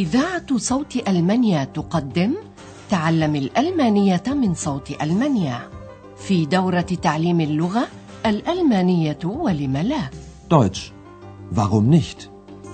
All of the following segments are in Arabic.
إذاعة صوت ألمانيا تقدم تعلم الألمانية من صوت ألمانيا في دورة تعليم اللغة الألمانية ولم لا. Deutsch. Warum nicht?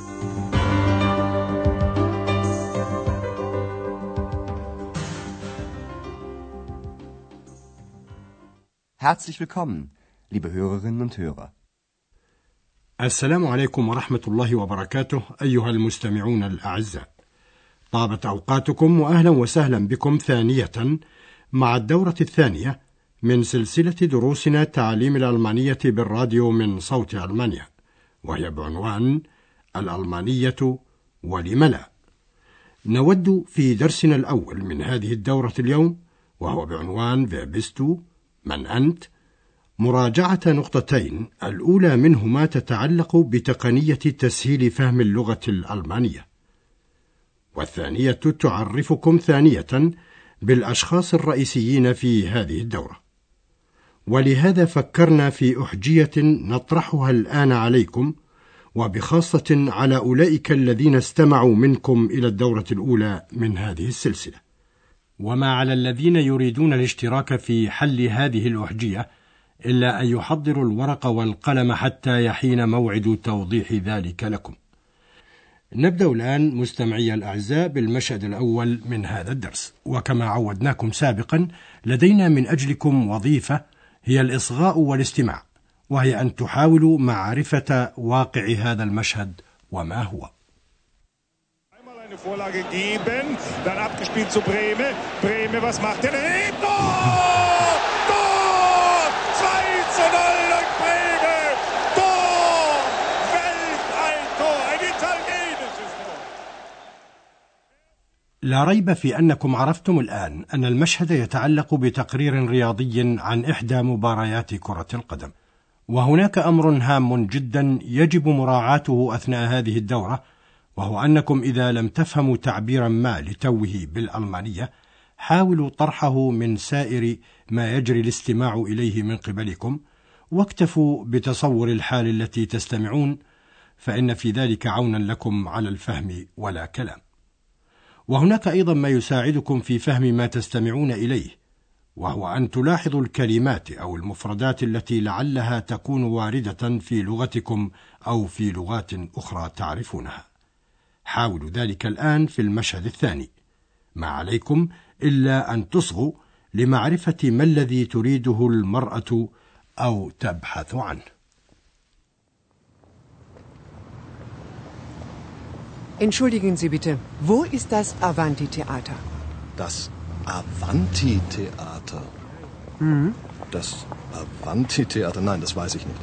Herzlich willkommen, liebe Hörerinnen und Hörer. السلام عليكم ورحمة الله وبركاته أيها المستمعون الأعزاء. طابت أوقاتكم وأهلا وسهلا بكم ثانية مع الدورة الثانية من سلسلة دروسنا تعليم الألمانية بالراديو من صوت ألمانيا، وهي بعنوان الألمانية ولم لا. نود في درسنا الأول من هذه الدورة اليوم، وهو بعنوان فيربستو من أنت، مراجعة نقطتين، الأولى منهما تتعلق بتقنية تسهيل فهم اللغة الألمانية، والثانية تعرفكم ثانية بالأشخاص الرئيسيين في هذه الدورة. ولهذا فكرنا في أحجية نطرحها الآن عليكم، وبخاصة على أولئك الذين استمعوا منكم إلى الدورة الأولى من هذه السلسلة، وما على الذين يريدون الاشتراك في حل هذه الأحجية إلا أن يحضروا الورق والقلم حتى يحين موعد توضيح ذلك لكم. نبدأ الآن مستمعي الأعزاء بالمشهد الأول من هذا الدرس، وكما عودناكم سابقا لدينا من أجلكم وظيفة هي الإصغاء والاستماع، وهي أن تحاولوا معرفة واقع هذا المشهد وما هو. Eine Vorlage geben, dann abgespielt zu Brehme. Brehme, was macht er? Tor! Tor! 2:0 durch Brehme! Tor! Weltalltor! Ein italienisches Tor! لا ريب في أنكم عرفتم الآن أن المشهد يتعلق بتقرير رياضي عن إحدى مباريات كرة القدم، وهناك أمر هام جدا يجب مراعاته أثناء هذه الدورة، وهو أنكم إذا لم تفهموا تعبيرا ما لتوه بالألمانية حاولوا طرحه من سائر ما يجري الاستماع إليه من قبلكم، واكتفوا بتصور الحال التي تستمعون، فإن في ذلك عونا لكم على الفهم ولا كلام. وهناك أيضا ما يساعدكم في فهم ما تستمعون إليه، وهو أن تلاحظوا الكلمات أو المفردات التي لعلها تكون واردة في لغتكم أو في لغات أخرى تعرفونها. حاولوا ذلك الآن في المشهد الثاني. ما عليكم إلا أن تصغوا لمعرفة ما الذي تريده المرأة أو تبحث عنه. Entschuldigen Sie bitte, wo ist das Avanti-Theater? Das Avanti-Theater? Das Avanti-Theater? Nein, das weiß ich nicht.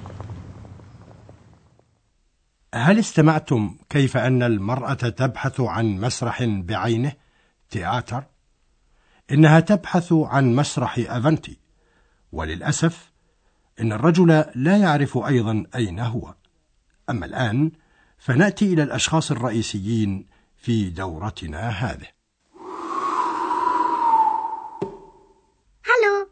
هل استمعتم كيف أن المرأة تبحث عن مسرح بعينه تياتر؟ إنها تبحث عن مسرح أفنتي، وللأسف إن الرجل لا يعرف أيضا أين هو. أما الآن فنأتي إلى الأشخاص الرئيسيين في دورتنا هذه. Hallo.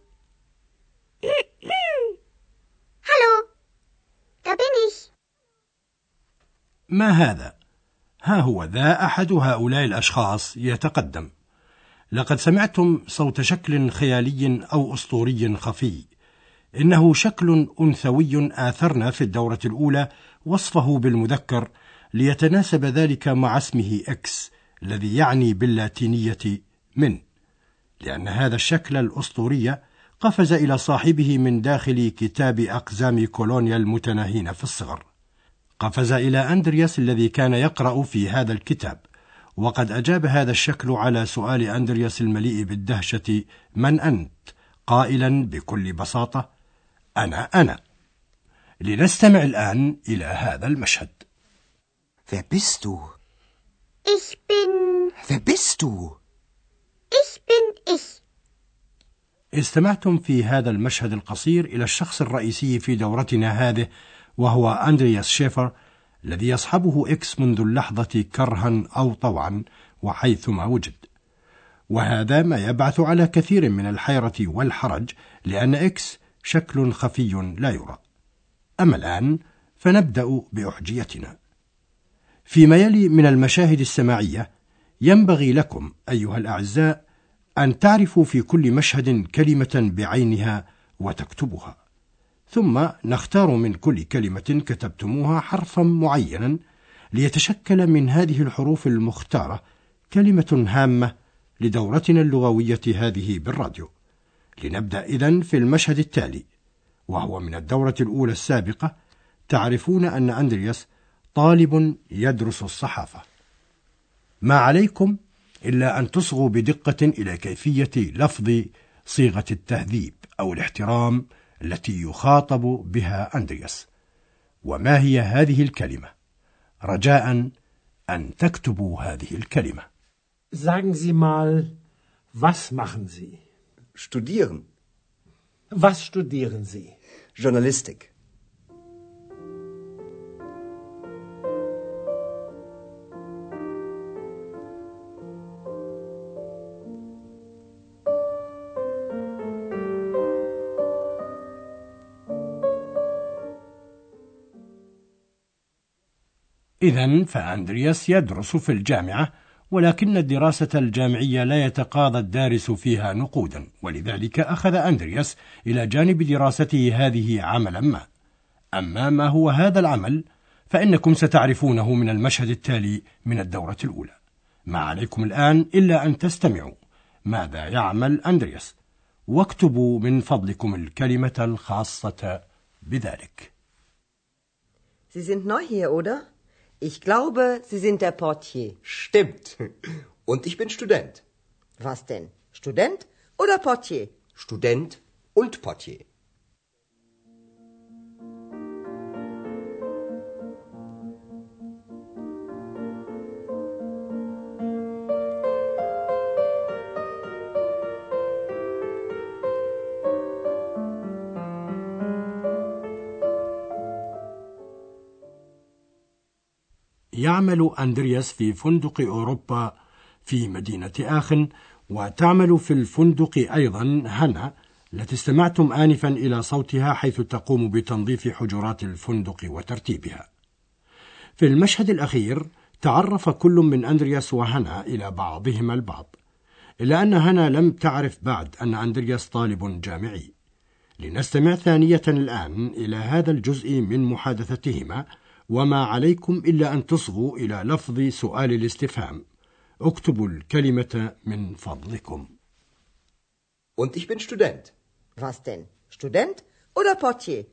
Hallo. Da bin ich. ما هذا؟ ها هو ذا أحد هؤلاء الأشخاص يتقدم. لقد سمعتم صوت شكل خيالي أو أسطوري خفي. إنه شكل أنثوي آثرنا في الدورة الأولى وصفه بالمذكر ليتناسب ذلك مع اسمه إكس الذي يعني باللاتينية من، لأن هذا الشكل الأسطوري قفز إلى صاحبه من داخل كتاب أقزام كولونيا المتناهين في الصغر. قفز إلى أندرياس الذي كان يقرأ في هذا الكتاب، وقد أجاب هذا الشكل على سؤال أندرياس المليء بالدهشة من أنت؟ قائلا بكل بساطة أنا. لنستمع الآن إلى هذا المشهد. Wer bist du? Ich bin... Wer bist du? Ich bin ich. استمعتم في هذا المشهد القصير إلى الشخص الرئيسي في دورتنا هذه، وهو أندرياس شيفر الذي يصحبه إكس منذ اللحظة كرها أو طوعا وحيثما وجد. وهذا ما يبعث على كثير من الحيرة والحرج، لأن إكس شكل خفي لا يرى. أما الآن فنبدأ بأحجيتنا. فيما يلي من المشاهد السماعية ينبغي لكم أيها الأعزاء أن تعرفوا في كل مشهد كلمة بعينها وتكتبوها، ثم نختار من كل كلمة كتبتموها حرفا معينا ليتشكل من هذه الحروف المختارة كلمة هامة لدورتنا اللغوية هذه بالراديو. لنبدأ إذن في المشهد التالي، وهو من الدورة الأولى السابقة. تعرفون أن أندرياس طالب يدرس الصحافة. ما عليكم إلا أن تصغوا بدقة إلى كيفية لفظ صيغة التهذيب أو الاحترام التي يخاطب بها أندرياس. وما هي هذه الكلمة؟ رجاء أن تكتبوا هذه الكلمة. Sagen Sie mal, was machen Sie? Studieren. Was studieren Sie? Journalistik. إذن فأندرياس يدرس في الجامعة، ولكن الدراسة الجامعية لا يتقاضى الدارس فيها نقودا، ولذلك أخذ أندرياس إلى جانب دراسته هذه عملا ما. أما ما هو هذا العمل فإنكم ستعرفونه من المشهد التالي من الدورة الأولى. ما عليكم الآن إلا أن تستمعوا ماذا يعمل أندرياس، واكتبوا من فضلكم الكلمة الخاصة بذلك. Sie sind neu hier, oder? Ich glaube, Sie sind der Portier. Stimmt. Und ich bin Student. Was denn? Student oder Portier? Student und Portier. يعمل أندرياس في فندق أوروبا في مدينة آخن، وتعمل في الفندق أيضا هنا التي استمعتم آنفا إلى صوتها حيث تقوم بتنظيف حجرات الفندق وترتيبها. في المشهد الأخير تعرف كل من أندرياس وهنا إلى بعضهما البعض، إلا أن هنا لم تعرف بعد أن أندرياس طالب جامعي. لنستمع ثانية الآن إلى هذا الجزء من محادثتهما، وما عليكم إلا أن تصغوا إلى لفظ سؤال الاستفهام. اكتبوا الكلمة من فضلكم. Und ich bin Student. Was denn? Student oder Portier?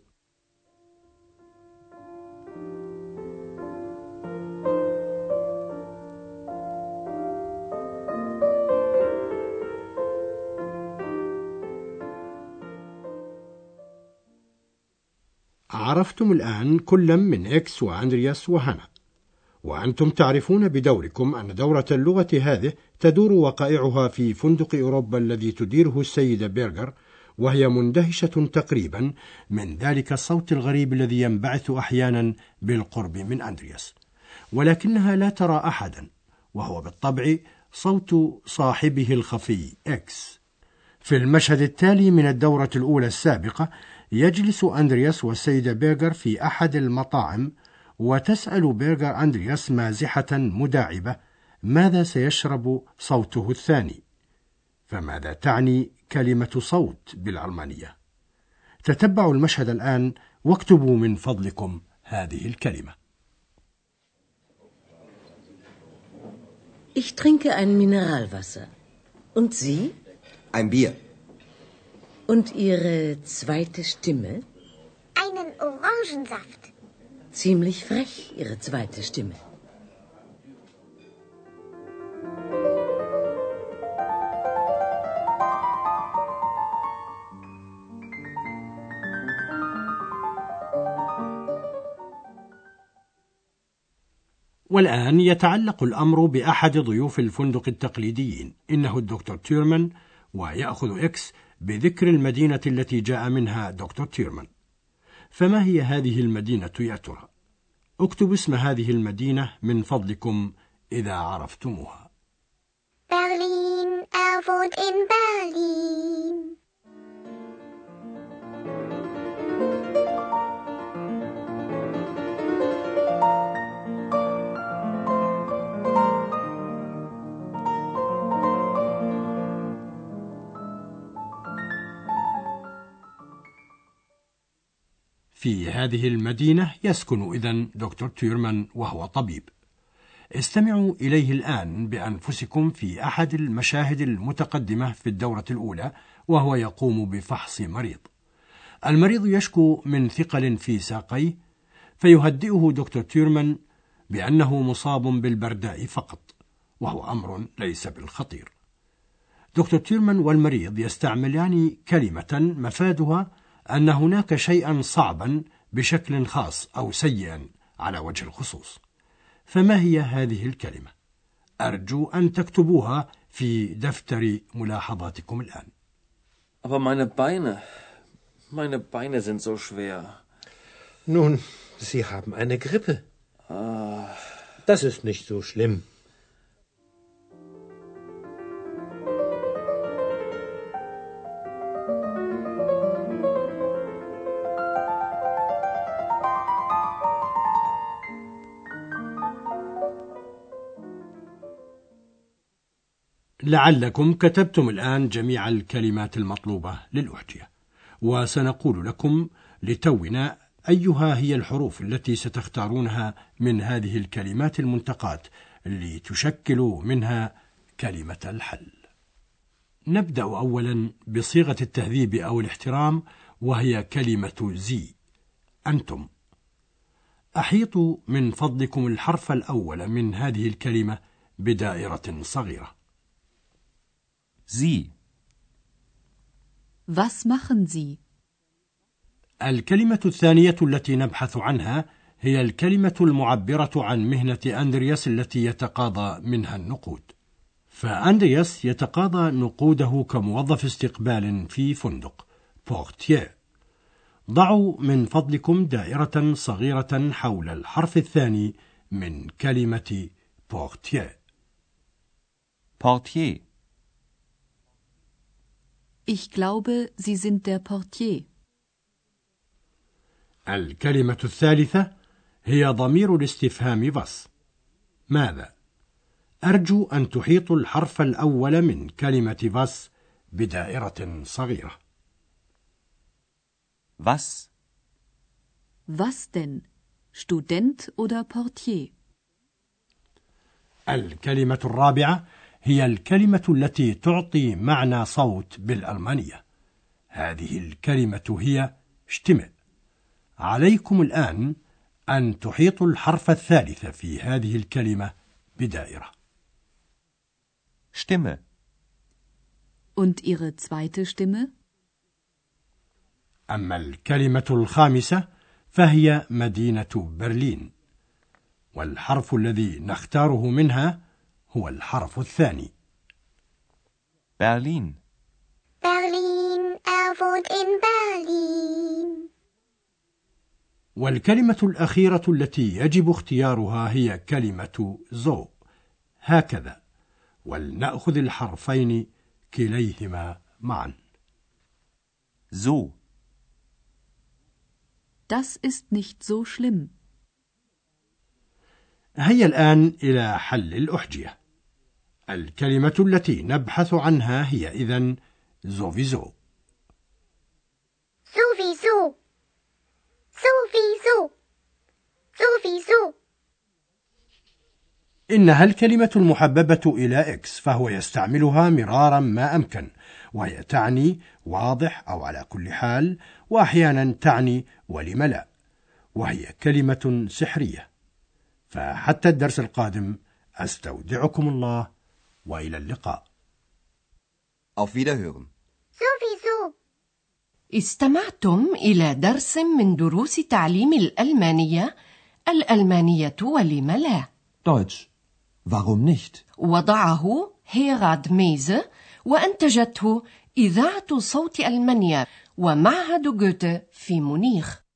عرفتم الآن كل من إكس وأندرياس وهنا، وأنتم تعرفون بدوركم أن دورة اللغة هذه تدور وقائعها في فندق أوروبا الذي تديره السيدة بيرغر، وهي مندهشة تقريبا من ذلك الصوت الغريب الذي ينبعث أحيانا بالقرب من أندرياس، ولكنها لا ترى أحدا، وهو بالطبع صوت صاحبه الخفي إكس. في المشهد التالي من الدورة الأولى السابقة يجلس أندرياس والسيدة بيرغر في أحد المطاعم، وتسأل بيرغر أندرياس مازحة مداعبة ماذا سيشرب صوته الثاني. فماذا تعني كلمة صوت بالألمانية؟ تتبعوا المشهد الآن واكتبوا من فضلكم هذه الكلمة. Ich trinke ein Mineralwasser. Und Sie? Ein Bier. Und Ihre zweite Stimme? Einen Orangensaft. Ziemlich frech, Ihre zweite Stimme. والآن يتعلق الأمر بأحد ضيوف الفندق التقليديين، إنه الدكتور تيرمان، ويأخذ إكس بذكر المدينة التي جاء منها دكتور تيرمان. فما هي هذه المدينة يا ترى؟ اكتبوا اسم هذه المدينة من فضلكم إذا عرفتموها. Berlin, wohnt in Berlin. في هذه المدينة يسكن إذن دكتور تيرمان وهو طبيب. استمعوا إليه الآن بأنفسكم في أحد المشاهد المتقدمة في الدورة الأولى وهو يقوم بفحص مريض. المريض يشكو من ثقل في ساقيه، فيهدئه دكتور تيرمان بأنه مصاب بالبرداء فقط، وهو أمر ليس بالخطير. دكتور تيرمان والمريض يستعملان كلمة مفادها أن هناك شيئا صعبا بشكل خاص أو سيئا على وجه الخصوص. فما هي هذه الكلمة؟ أرجو أن تكتبوها في دفتر ملاحظاتكم الآن. Aber meine Beine sind so schwer. Nun, Sie haben eine Grippe. Das ist nicht so schlimm. لعلكم كتبتم الآن جميع الكلمات المطلوبة للأحجية، وسنقول لكم لتونا أيها هي الحروف التي ستختارونها من هذه الكلمات المنتقاة لتشكل منها كلمة الحل. نبدأ أولا بصيغة التهذيب أو الاحترام، وهي كلمة زي، أنتم. أحيطوا من فضلكم الحرف الأول من هذه الكلمة بدائرة صغيرة. Sie. Was machen Sie? الكلمة الثانية التي نبحث عنها هي الكلمة المعبرة عن مهنة أندرياس التي يتقاضى منها النقود. فأندرياس يتقاضى نقوده كموظف استقبال في فندق بورتيير. ضعوا من فضلكم دائرة صغيرة حول الحرف الثاني من كلمة بورتيير. Portier. Ich glaube, Sie sind der Portier. الكلمة الثالثة هي ضمير الاستفهام was. ماذا؟ أرجو أن تحيطوا الحرف الأول من كلمة was بدائرة صغيرة. Was? Was denn? Student oder Portier? الكلمة الرابعة هي الكلمة التي تعطي معنى صوت بالألمانية. هذه الكلمة هي Stimme. عليكم الآن أن تحيطوا الحرف الثالث في هذه الكلمة بدائرة. Stimme. Und Ihre zweite Stimme? أما الكلمة الخامسة فهي مدينة برلين، والحرف الذي نختاره منها هو الحرف الثاني. Berlin. Berlin, wohnt in Berlin. والكلمة الأخيرة التي يجب اختيارها هي كلمة زو، هكذا، ولنأخذ الحرفين كليهما معا. So. Das ist nicht so schlimm. هيا الآن إلى حل الأحجية. الكلمة التي نبحث عنها هي إذن sowieso. Sowieso. Sowieso. Sowieso. إنها الكلمة المحببة إلى إكس، فهو يستعملها مرارا ما أمكن، وهي تعني واضح أو على كل حال، وأحيانا تعني ولم لا، وهي كلمة سحرية. فحتى الدرس القادم أستودعكم الله وإلى اللقاء. Auf Wiederhören. Sowieso. استمعتم إلى درس من دروس تعليم الألمانية، الألمانية ولم لا. Deutsch. Warum nicht? وضعه هيراد ميزه، وأنتجته إذاعة صوت ألمانيا ومعهد جوته في مونيخ.